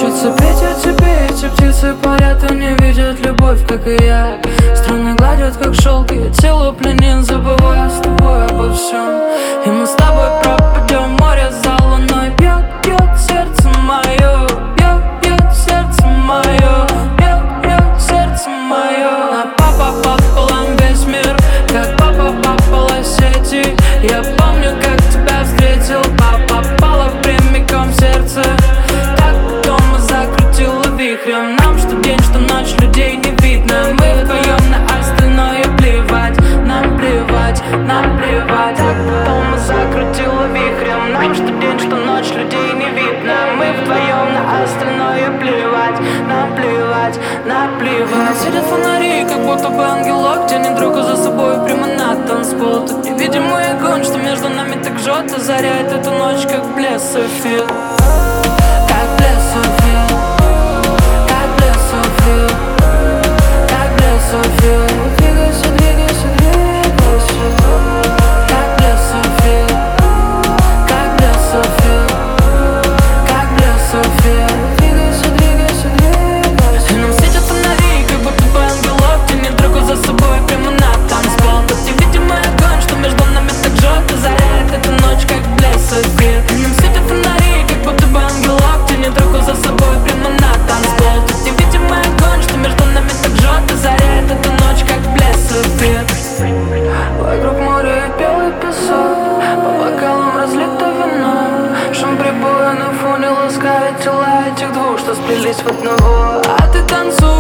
Хочется петь о тебе, эти птицы парят и не видят любовь, как и я. Струны гладят, как шелк, и тело пленен, забывая с тобой обо всем. И мы с тобой пропадем, море за луной. Бьет, бьет сердце мое, бьет, бьет сердце мое, бьет, бьет сердце мое. На папа полон весь мир, как папа по сети. Я помню, как тебя встретил, папа попала прямиком в сердце. Так потом закрутила вихрем. Нам что день, что ночь, людей не видно. Мы вдвоем, на остальное плевать. Нам плевать, нам плевать. Так потом закрутила вихрем. Нам что день, что ночь, людей не видно. Мы вдвоем, на остальное плевать. Нам плевать, нам плевать. Сидят фонари, как будто бы ангелок тянет друга за собой прямо на танцпол. Тут невидимый огонь, что между нами так жжет, озаряет эту ночь, как блеск софит. Как блеск софит, как блеск софит, как блеск софит. Двигайся, двигайся, двигайся. Как блеск софит, как блеск софит, как блеск софит. Двигайся, двигайся, двигайся. И нам светят фонари, как будто бы ангелок тянет друга за собой прямо на танцпол. Тут невидимый огонь, что между нами так жжет, озаряет эту ночь, как блеск софит. И нам светят фонари, как будто бы ангелок тянет руку за собой прямо на танцпол. Тут невидимый огонь, что между нами так жжет, озаряет эту ночь, как блеск софит. Вокруг моря и белый песок, по бокалам разлито вино. Шум прибоя на фоне ласкает тела этих двух, что сплелись в одного. А ты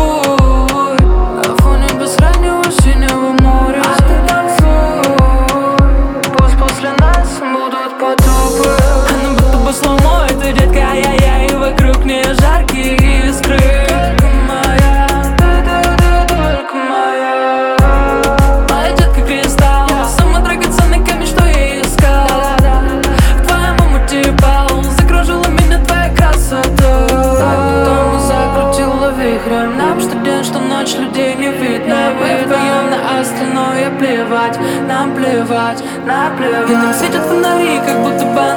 танцуй на фоне бескрайнего синего моря. А ты танцуй, пусть после нас будут потупы. Она будто бы сломо, это детка, я и вокруг нее жаркие искры. Только моя, ты только моя. Моя детка кристалл, самый драгоценный камень, что я искал. В твоем омуте пал, закружила меня твоя красота. Так потом закрутила вихрем. Нам что день, что ночь, людей не видно. Мы вдвоем, на остальное плевать. Нам плевать, нам плевать. И нам светят фонари, как будто бы